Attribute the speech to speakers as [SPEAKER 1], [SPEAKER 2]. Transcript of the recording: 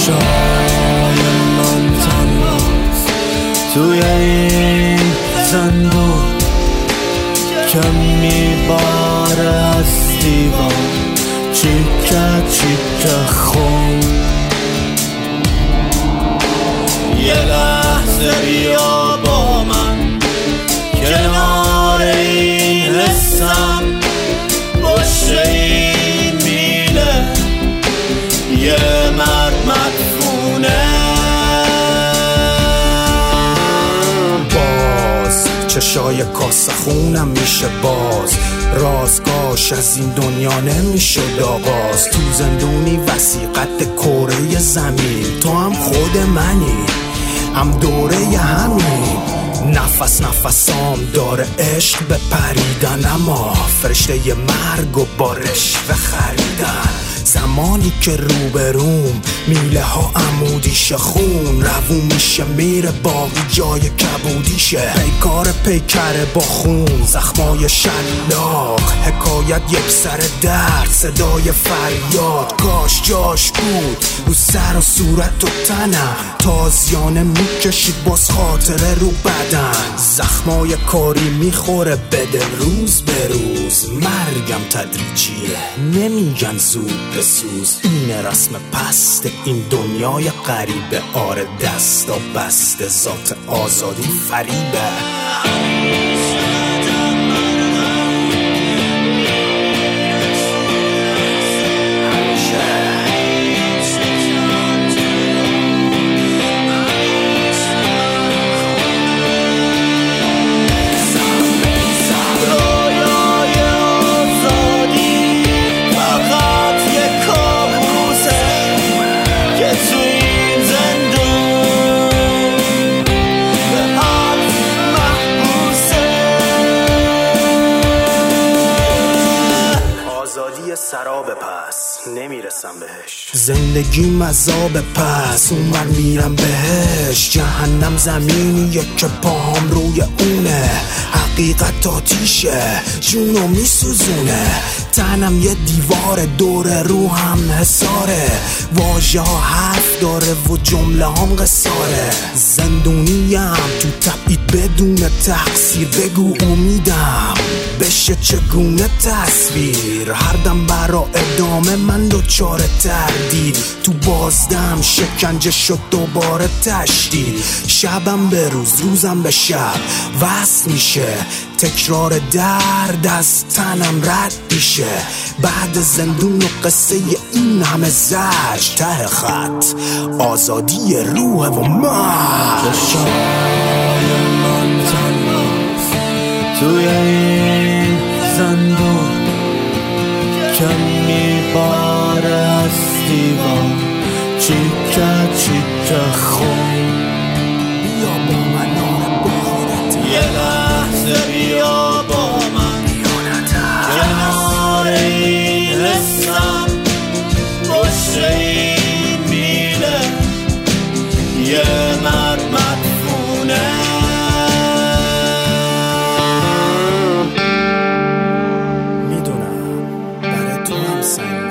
[SPEAKER 1] چشای من تنهاست توی این زندون که میباره از دیوار چیکه چیکه خون. یه لحظه بیا با من کنار این حسم، پشت این میله یه مرد مدفونه.
[SPEAKER 2] باز چشای کاسه خونم میشه باز، رازگاش از این دنیا نمیشد آغاز. تو زندونی وسیقت کره زمین، تو هم خود منی هم دوره همین. نفس نفسام داره عشق به پریدن، اما فرشته ی مرگ و با رشوه خریدن. زمانی که روبروم میله ها عمودیشه، خون روون میشه میره باقی جای کبودیشه. پیکار پیکره با خون، زخمای شلاق، حکایت یک سر درد، صدای فریاد. کاش جاش بود رو سر و صورت و تنم، تازیانه میکشید باز خاطره رو بدن. زخمای کاری میخوره بده روز به روز، مرگم تدریجیه نمیگن زود بسوز. این رسم پست این دنیای غریبه، آره دستا بسته ذات آزادی فریبه. سراب پس نمیرسم بهش، زندگی مذاب پس اونور میرم بهش. جهنم زمینیه که پاهم روی اونه، حقیقت آتیشه جونو میسوزونه. تنم یه دیوار دور روحم حساره، واژه ها حرف داره و جمله هم قصاره. زندونیم تو تبعید بدون تقصیر، بگو امیدم بشه چگونه تصویر. هر دم برا ادامه من دوچار تردید، تو بازدم شکنجه شد دوباره تشدید. شبم به روز روزم به شب وصل میشه، تکرار درد از تنم رد میشه. بعد زندون و قصه این همه زج، ته خط آزادی روح و مرد.
[SPEAKER 1] چشای من تنهاست توی این زندون که میباره از دیوار چیکه چیکه خون.
[SPEAKER 2] بیا با من
[SPEAKER 1] یه لحظه بیا با من کنار این حسم، پشت این میله یه مرد مدفونه.
[SPEAKER 2] میدونم برای تو هم سنگینه،